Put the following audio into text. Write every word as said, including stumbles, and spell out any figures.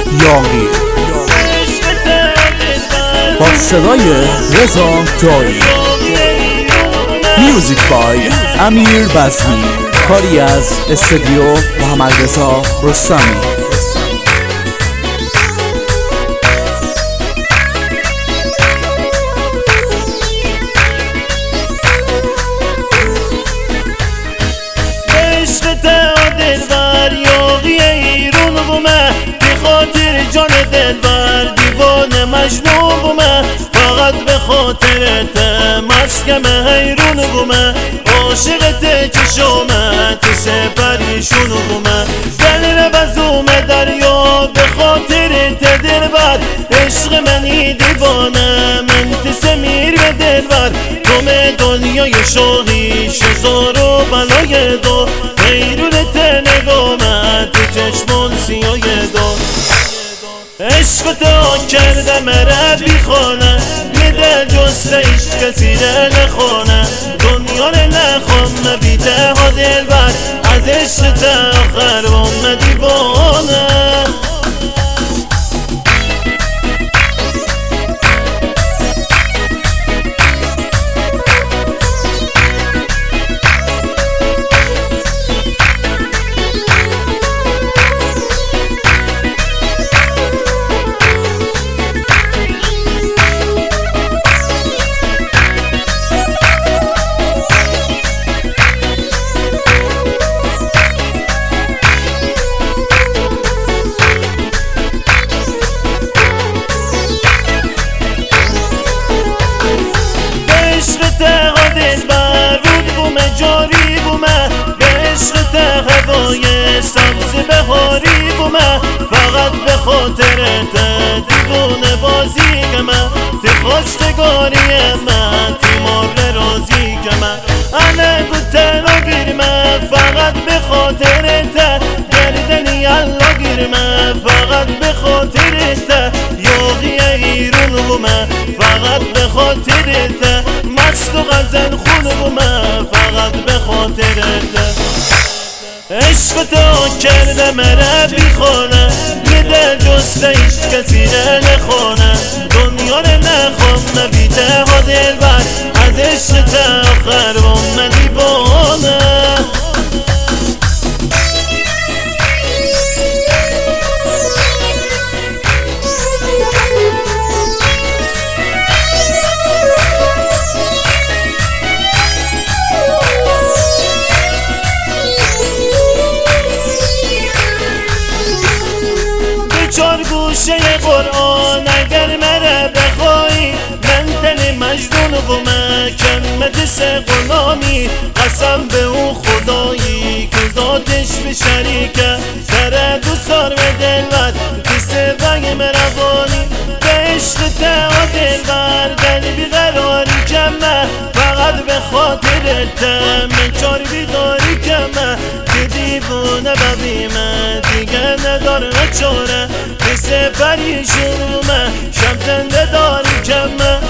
یاغی با صدای رضا دایی، میوزیک بای امیر بزمی، کاری از استودیو محمد رضا رستمی. جان دلبر دیوانه مجنون بومه، فقط به خاطرت مسکم حیرون بومه، عاشقت چشومه تو سپریشون بومه، دل بزومه دریا به خاطرت دلبر، عشق منی دیوانه من تسمیر به دلبر، تومه دنیای شوقی شزار و بلای دو، حیرونت نگامه تو چشمون سیای دو، عشق تو کرده مره بیخانه، میده جسته ایش کسی نخونه، دنیا نخوام مبیده ها دلبر، از عشق تا آخر بام دیوانه. جاری بومه به عشق هوای سبز بهاری بومه، فقط به خاطرت دیوونه بازی که من تی خواستگاری من تی مار رازی که من انه گوتنا گیرمه، فقط به خاطرت گردنی الله گیرمه، فقط به خاطرت یاغی ایرون بومه، فقط به خاطرت مست و غزل خون بومه، فقط به خاطرت عشق تو کرده مره بیخانه، میده جسته ایش کسی نخونه، دنیا نخوام مبیده ها دلبر، از عشق تا آخر بام دیوانه. چار گوشه قرآن اگر مره بخوایی، من تن مجنون بومه کمت سه غلامی، قسم به اون خدایی که ذاتش به شریکه، دره دو سار به دلبر کسه بگه مروانی، به عشق تا دلبر دل بیقراری کمه، فقط به خاطرت من چار بیداری کمه، که دیوونه ببیمه دیگه نداره چاره، کسه پریشونه شم زنده داری کمه.